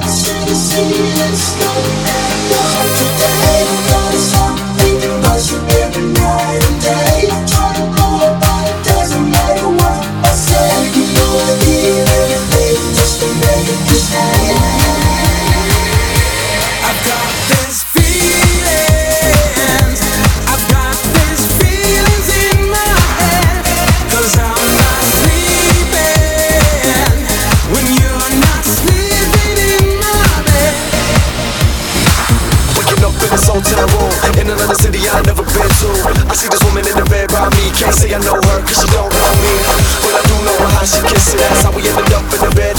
In another city I never been to. I see this woman in the bed by me. Can't say I know her cause she don't know me, but I do know how she kisses. That's how we ended up in the bed